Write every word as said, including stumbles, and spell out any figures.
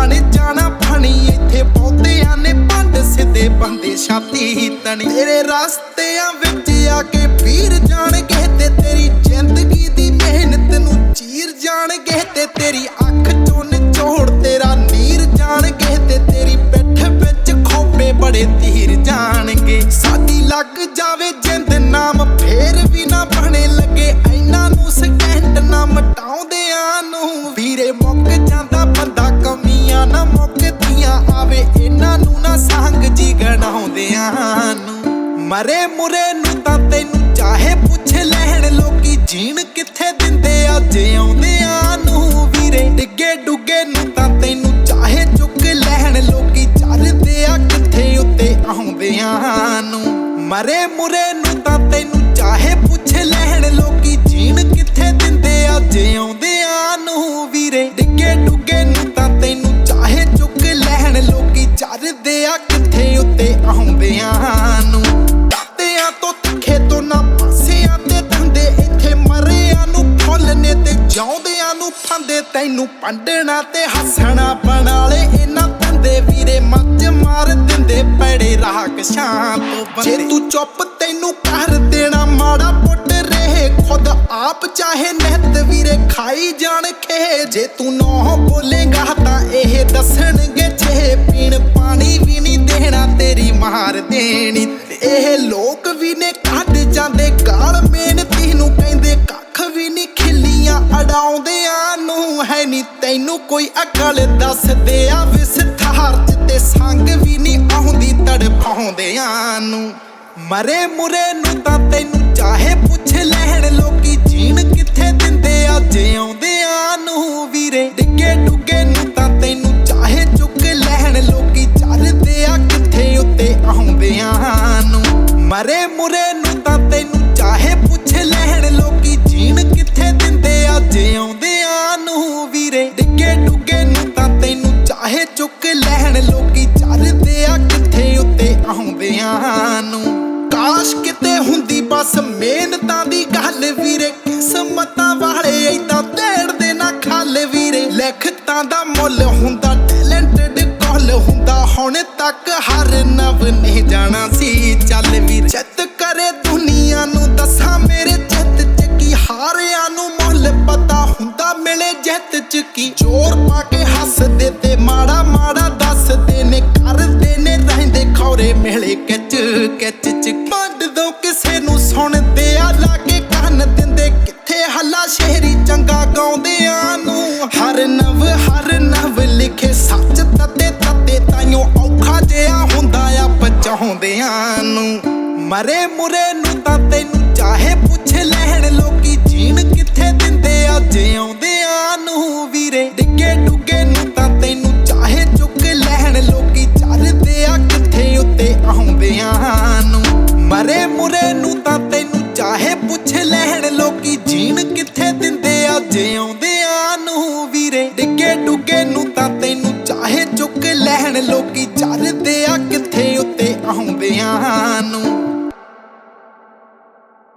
बन जाना फनी इत्थे बहुतियां ने भंड सिद्धे बंदे छाती तनी तेरे रास्तियां विच आके पीर जाणगे ते तेरी जिंदगी दी मेहनत नूं चीर जाणगे ते तेरी अख चों निचोड़ तेरा नीर जाणगे ते तेरी पिठ विच खोपे बड़े तीर जाणगे साडी लग जावे जिंद नाम फेर भी ना बने लगे इन्हां नूं सकैंड ना मटाउंदियां नूं वीरे मुक जांदा बंदा कमियां ना मुकदियां आवे इन्हां नूं ना सांग जी गणाउंदियां नूं मरे मुरे नूं तां तैनूं चाहे पुछ लैण लोकी जीण कित्थे दिंदे आ जिउंदियां नूं वीरे डिगे डुगे नूं तां तैनूं चाहे चुक लैण लोकी चरदे आ कित्थे उत्ते आउंदियां नूं मरे मुरे नूं तां तैनूं चाहे पुछ लैण लोकी जीण कित्थे दिंदे आ जिउंदियां नूं वीरे डिगे डुगे नूं तां तैनूं चाहे चुक लैण लोकी चरदे आ कित्थे उत्ते आउंदियां नूं तातियां तो तिखे तो ना पासियां ते धंदे इत्थे मरियां नूं फुੱਲ ने ते जिउंदियां नूं फंदे तैनूं पंडना ते हसना बनाले इन्हां धंदे वीरे मੱਝ मार दिंदे पैड़े राख शां तो जे तू चुप तैनूं कर देना माड़ा पुੱਟ रहे खुद आप चाहे नित वीरे खाई जाण खे जे तू नौ बोलेगा तां एह दसणगे जे पीण पानी भी नहीं देना तेरी मार देनी एह लोक भी ने कढ जांदे गाल मेहनती नूं कहंदे कख भी नहीं खिल्लियां अड़ाउंदियां नूं है नी तैनूं कोई अकल दस दे आ विस्तार च ते संग भी नहीं आउंदी तड़पाउंदियां नूं मरे मुरे नूं तां तैनूं चाहे पुछ लैण लोकी जीण कित्थे दिंदे आ जिउंदियां नूं वीरे डिगे डुगे नूं तां तैनूं चाहे चुक लैण लोकी चरदे आ कित्थे उत्ते आउंदियां नूं मरे मुरे नूं तां तैनूं चाहे पुछ लैण लोकी जीण कित्थे दिंदे आ जिउंदियां नूं वीरे डिगे डुगे नूं तां तैनूं चाहे चुक लैण लोकी चरदे आ कित्थे उत्ते आउंदियां नूं काश किते हुंदी बस मेहनतां दी गल वीरे किस्मतां वाले ऐदां तेड़दे ना खल वीरे लिखतां दा मुੱਲ हुंदा टैलेंटेड कॉल हुंदा हुण तक हर नव ने जाना सी चल वीर चित करे दुनिया नूं दसां मेरे चित च की हारियां नूं मुੱਲ पता हुंदा मिले जित च की जोर पा के हसदे ते माड़ा माड़ा दसदे ने करदे ने रहिंदे खौरे मिले किच किच च वंड दो किसे नूं सुणदे आ लागे कंन दिंदे कित्थे हल्ला शेरी चंगा गाउंदियां नूं हर नव हर नव लिखे सच तते तते ताइयों औखा जिहा हुंदा आ बचाउंदियां नूं मरे मुरे नूं तां तैनूं चाहे पुछ लैण लोकी जीण कित्थे दिंदे आ जिउंदियां नूं वीरे डिगे डुगे नूं तां तैनूं चाहे चुक लैण लोकी चरदे आ कित्थे उत्ते आउंदियां नूं मरे मुरे नूं तां तैनूं चाहे पुछ लैण लोकी जीण कित्थे